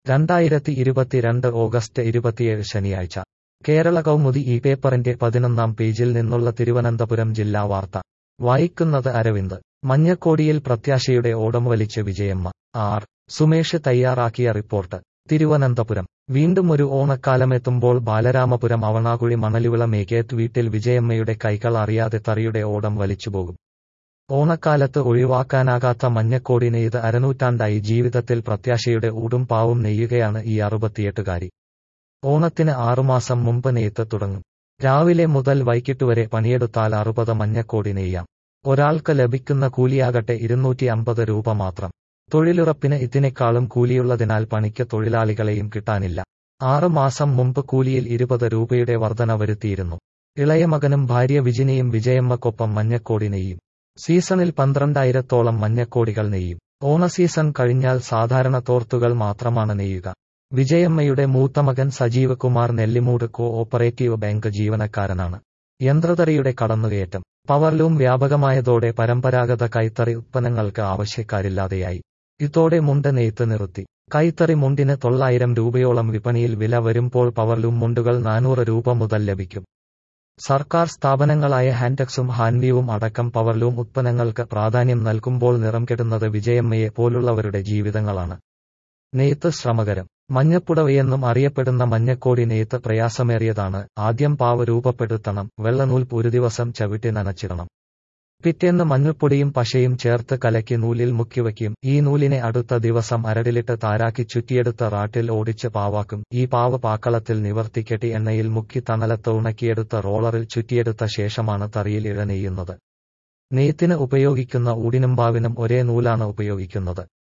2022 August 27 ശനിയാഴ്ച കേരള കൗമുദി ഈ പേപ്പറിന്റെ 11-ാം പേജിൽ നിന്നുള്ള തിരുവനന്തപുരം ജില്ലാ വാർത്ത വായിക്കുന്നത് അരവിന്ദ്. മഞ്ഞക്കോടിയിൽ പ്രത്യാശയുടെ ഓടം വലിച്ച് വിജയമ്മ. ആർ. സുമേഷ് തയ്യാറാക്കിയ റിപ്പോർട്ട്. തിരുവനന്തപുരം. വീണ്ടും ഒരു ഓണക്കാലമെത്തുമ്പോൾ ബാലരാമപുരം അവണാകുഴി മണലിവിള മേക്കേത്ത് വീട്ടിൽ വിജയമ്മയുടെ കൈകൾ അറിയാതെ തറിയുടെ ഓടം വലിച്ചുപോകും. ഓണക്കാലത്ത് ഒഴിവാക്കാനാകാത്ത മഞ്ഞക്കോടി നെയ്ത് അരനൂറ്റാണ്ടായി ജീവിതത്തിൽ പ്രത്യാശയുടെ ഊടും പാവും നെയ്യുകയാണ് ഈ 68കാരി. ഓണത്തിന് 6 മാസം മുമ്പ് നെയ്ത്ത് തുടങ്ങും. രാവിലെ മുതൽ വൈകിട്ടുവരെ പണിയെടുത്താൽ 60 മഞ്ഞക്കോടി നെയ്യാം. ഒരാൾക്ക് ലഭിക്കുന്ന കൂലിയാകട്ടെ 250 രൂപ മാത്രം. തൊഴിലുറപ്പിന് ഇതിനേക്കാളും കൂലിയുള്ളതിനാൽ പണിക്ക് തൊഴിലാളികളെയും കിട്ടാനില്ല. 6 മാസം മുമ്പ് കൂലിയിൽ 20 രൂപയുടെ വർധന വരുത്തിയിരുന്നു. ഇളയ മകനും ഭാര്യ വിജിനിയും വിജയമ്മക്കൊപ്പം മഞ്ഞക്കോടി നെയ്യും. സീസണിൽ 12,000-ഓളം മഞ്ഞക്കോടികൾ നെയ്യും. ഓണസീസൺ കഴിഞ്ഞാൽ സാധാരണ തോർത്തുകൾ മാത്രമാണ് നെയ്യുക. വിജയമ്മയുടെ മൂത്ത മകൻ സജീവ് കുമാർ നെല്ലിമൂട് കോ-ഓപ്പറേറ്റീവ് ബാങ്ക് ജീവനക്കാരനാണ്. യന്ത്രതറിയുടെ കടന്നുകയറ്റം. പവർലൂം വ്യാപകമായതോടെ പരമ്പരാഗത കൈത്തറി ഉത്പന്നങ്ങൾക്ക് ആവശ്യക്കാരില്ലാതെയായി. ഇതോടെ മുണ്ട് നെയ്ത്ത് നിർത്തി. കൈത്തറി മുണ്ടിന് 900 രൂപയോളം വിപണിയിൽ വില വരുമ്പോൾ പവർലൂം മുണ്ടുകൾ 400 രൂപ മുതൽ ലഭിക്കും. സർക്കാർ സ്ഥാപനങ്ങളായ ഹാൻടെക്സും ഹാൻവീവും അടക്കം പവർലൂം ഉത്പന്നങ്ങൾക്ക് പ്രാധാന്യം നൽകുമ്പോൾ നിറം കെടുന്നത് വിജയമ്മയെ പോലുള്ളവരുടെ ജീവിതങ്ങളാണ്. നെയ്ത്ത് ശ്രമകരം. മഞ്ഞപ്പുടവയെന്നും അറിയപ്പെടുന്ന മഞ്ഞക്കോടി നെയ്ത്ത് പ്രയാസമേറിയതാണ്. ആദ്യം പാവ് രൂപപ്പെടുത്തണം. വെള്ളനൂൽ ഒരു ദിവസം ചവിട്ടി നനച്ചിടണം. പിറ്റേന്ന് മഞ്ഞൾപ്പൊടിയും പശയും ചേർത്ത് കലക്കി നൂലിൽ മുക്കിവയ്ക്കും. ഈ നൂലിനെ അടുത്ത ദിവസം അരടിലിട്ട് താരാക്കി ചുറ്റിയെടുത്ത റാട്ടിൽ ഓടിച്ച് പാവാക്കും. ഈ പാവ് പാക്കളത്തിൽ നിവർത്തിക്കെട്ടി എണ്ണയിൽ മുക്കി തണലത്ത് ഉണക്കിയെടുത്ത റോളറിൽ ചുറ്റിയെടുത്ത ശേഷമാണ് തറിയിൽ ഇഴ നെയ്യുന്നത്. നെയ്ത്തിന് ഉപയോഗിക്കുന്ന ഊടിനും പാവിനും ഒരേ നൂലാണ് ഉപയോഗിക്കുന്നത്.